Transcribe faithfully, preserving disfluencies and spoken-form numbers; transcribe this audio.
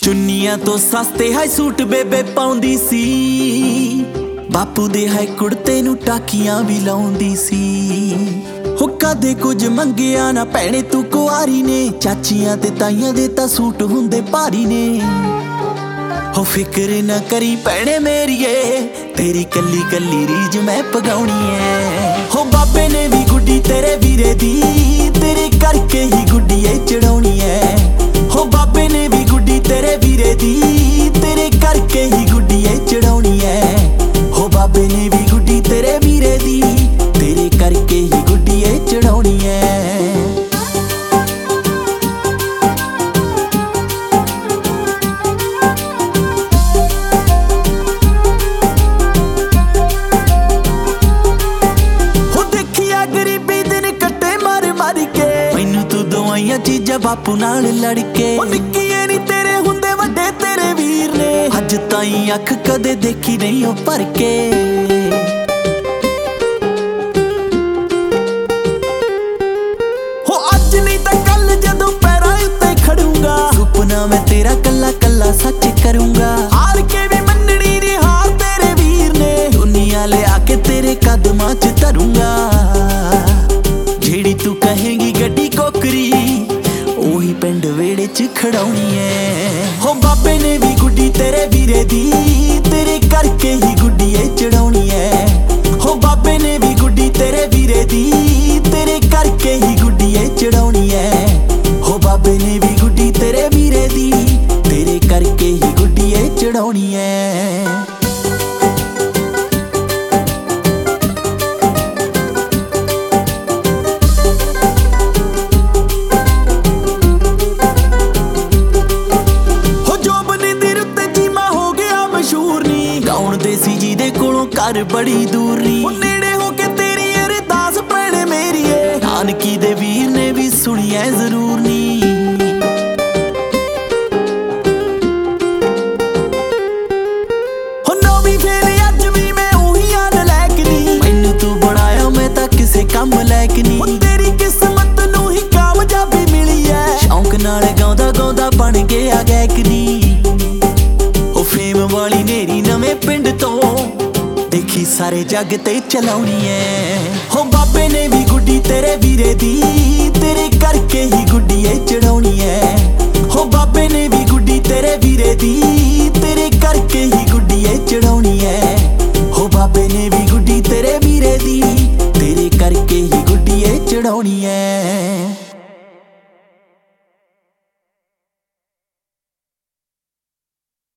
ਚੁੰਨੀਆਂ ਤੋਂ ਸਸਤੇ ਹਾਈ ਸੂਟ ਬੇਬੇ ਪਾਉਂਦੀ ਸੀ, ਬਾਪੂ ਦੇ ਹਾਈ ਕੁੜਤੇ ਨੂੰ ਟਾਕੀਆਂ ਵੀ ਲਾਉਂਦੀ ਸੀ। ਹੋ ਕਦੇ ਕੁਝ ਮੰਗਿਆ ਨਾ ਭੈਣੇ ਤੂੰ ਕੁਆਰੀ ਨੇ, ਚਾਚੀਆਂ ਤੇ ਤਾਈਆਂ ਦੇ ਤਾਂ ਸੂਟ ਹੁੰਦੇ ਭਾਰੀ ਨੇ। ਹੋ ਫਿਕਰ ਨਾ ਕਰੀ ਭੈਣੇ ਮੇਰੀਏ, ਤੇਰੀ ਕੱਲੀ ਕੱਲੀ ਰੀਝ ਮੈਂ ਪਗਾਉਣੀ ਐ। ਹੋ ਬਾਬੇ ਨੇ ਵੀ ਗੁੱਡੀ ਤੇਰੇ ਵੀਰੇ ਦੀ, ਤੇਰੇ ਕਰਕੇ ਹੀ ਗੁੱਡੀ ਏ ਚੜਾਉਣੀ ਐ। ਹੋ ਬਾਬੇ ਨੇ ਵੀ ਗੁੱਡੀ ਤੇਰੇ ਵੀਰੇ ਦੀ, ਤੇਰੇ ਕਰਕੇ ਹੀ ਗੁੱਡੀ ਏ ਚੜਾਉਣੀ ਐ। ਹੋ ਬਾਬੇ ਨੇ ਵੀ ਗੁੱਡੀ ਤੇਰੇ ਵੀਰੇ ਦੀ, ਤੇਰੇ ਕਰਕੇ ਹੀ ਗੁੱਡੀ ਏ ਚੜਾਉਣੀ ਐ। ਚੀਜ਼ਾਂ ਬਾਪੂ ਨਾਲ ਲੜ ਕੇ, ਨਿੱਕੀਏ ਨੀ ਤੇਰੇ ਹੁੰਦੇ ਵੱਡੇ ਤੇਰੇ ਵੀਰ ਨੇ, ਅੱਜ ਤਾਈਂ ਅੱਖ ਕਦੇ ਦੇਖੀ ਨਹੀਂ ਉਹ ਭਰ ਕੇ। ਹੋ ਅੱਜ ਨਹੀਂ ਤਾਂ ਕੱਲ ਜਦੋਂ ਪੈਰਾਂ ਉੱਤੇ ਖੜੂੰਗਾ, ਸੁਪਨਾ ਮੈਂ ਤੇਰਾ ਕੱਲਾ ਕੱਲਾ ਸੱਚ ਕਰੂੰਗਾ। ਹਾਰ ਕੇ ਵੀ ਮੰਨਣੀ ਨੀ ਹਾਰ ਤੇਰੇ ਵੀਰ ਨੇ, ਦੁਨੀਆ ਲਿਆ ਕੇ ਤੇਰੇ ਕਦਮਾਂ 'ਚ ਧਰੂੰਗਾ। ਜਿਹੜੀ ਤੂੰ ਕਹੇਂਗੀ ਗੱਡੀ ਕੋਕਰੀ, ਉਹੀ ਪਿੰਡ ਵੇੜੇ 'ਚ ਖੜਾਉਣੀ ਐ। ਹੋ ਬਾਬੇ ਨੇ ਵੀ ਗੁੱਡੀ ਤੇਰੇ ਵੀਰੇ ਦੀ, ਤੇਰੇ ਕਰਕੇ ਹੀ ਗੁੱਡੀ ਏ ਚੜਾਉਣੀ ਐ। ਹੋ ਬਾਬੇ ਨੇ ਵੀ ਗੁੱਡੀ ਤੇਰੇ ਵੀਰੇ ਦੀ, ਤੇਰੇ ਕਰਕੇ ਹੀ ਗੁੱਡੀ ਏ ਚੜਾਉਣੀ ਐ। ਹੋ ਬਾਬੇ ਨੇ ਵੀ ਗੁੱਡੀ ਤੇਰੇ ਵੀਰੇ ਦੀ, ਤੇਰੇ ਕਰਕੇ ਹੀ ਗੁੱਡੀ ਏ ਚੜਾਉਣੀ ਐ। ਸੀ ਜਿਹਦੇ ਕੋਲੋਂ ਘਰ ਬੜੀ ਦੂਰ ਨੀ, ਨੇੜੇ ਹੋ ਕੇ ਤੇਰੀ ਅਰਦਾਸ ਭੈਣੇ ਮੇਰੀਏ, ਨਾਨਕੀ ਦੇ ਵੀਰ ਨੇ ਵੀ ਸੁਣੀ ਐ ਜ਼ਰੂਰ ਨੀ। ਹੋ ਨੌਵੀਂ ਫੇਲ ਅੱਜ ਵੀ ਮੈਂ ਉਹੀ ਆਨ ਲੈਕ ਨੀ, ਮੈਨੂੰ ਤੂੰ ਬਣਾਇਆ ਮੈਂ ਤਾਂ ਕਿਸੇ ਕੰਮ ਲੈਕ ਨੀ। ਤੇਰੀ ਕਿਸਮਤ ਨੂੰ ਹੀ ਕਾਮਯਾਬੀ ਮਿਲੀ ਐ, ਸ਼ੌਂਕ ਨਾਲ ਗਾਉਂਦਾ ਗਾਉਂਦਾ ਬਣ ਗਿਆ ਗਾਇਕ ਨੀ। ਉਹ ਫੇਮ ਵਾਲੀ ਨੇਰੀ ਨਵੇਂ ਪਿੰਡ ਤੋਂ, ਦੇਖੀ ਸਾਰੇ ਜੱਗ ਤੇ ਚਲਾਉਣੀ ਐ। ਹੋ ਬਾਬੇ ਨੇ ਵੀ ਗੁੱਡੀ ਤੇਰੇ ਵੀਰੇ ਦੀ, ਤੇਰੇ ਕਰਕੇ ਹੀ ਗੁੱਡੀ ਏ ਚੜਾਉਣੀ ਐ। ਹੋ ਬਾਬੇ ਨੇ ਵੀ ਗੁੱਡੀ ਤੇਰੇ ਵੀਰੇ ਦੀ, ਤੇਰੇ ਕਰਕੇ ਹੀ ਗੁੱਡੀ ਏ ਚੜਾਉਣੀ ਐ। ਹੋ ਬਾਬੇ ਨੇ ਵੀ ਗੁੱਡੀ ਤੇਰੇ ਵੀਰੇ ਦੀ, ਤੇਰੇ ਕਰਕੇ ਹੀ ਗੁੱਡੀ ਏ ਚੜਾਉਣੀ ਐ।